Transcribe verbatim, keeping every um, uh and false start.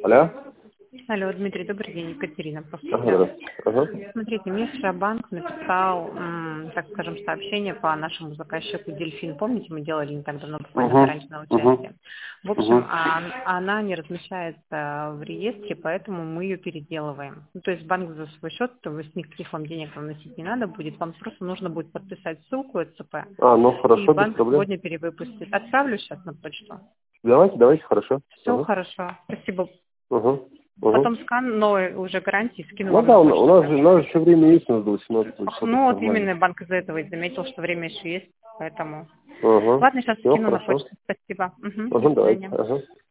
Алло. Алло, Дмитрий, добрый день, Екатерина. Ага, ага. Смотрите, мне вчера банк написал, м, так скажем, сообщение по нашему заказчику Дельфин. Помните, мы делали не так давно, буквально Угу, гарантийное угу, участие. В общем, угу. а- она не размещается в реестре, поэтому мы ее переделываем. Ну, то есть банк за свой счет, то есть никаких вам денег вам носить не надо будет, вам просто нужно будет подписать ссылку эц пэ, А, ну и хорошо, без банк проблем. сегодня перевыпустит. Отправлю сейчас на почту. Давайте, давайте, хорошо. Все Угу, хорошо, спасибо. угу, угу. Потом скан новой уже гарантии скину Ну вам на да, у почту. у нас же, у нас еще время есть, у нас до восемнадцатого числа, Ну так вот нормально. именно банк из-за этого и заметил, что время еще есть, поэтому. Угу. Ладно, сейчас Все, скину на хорошо. почту. Спасибо. Угу. До Угу, давайте. свидания. Ага.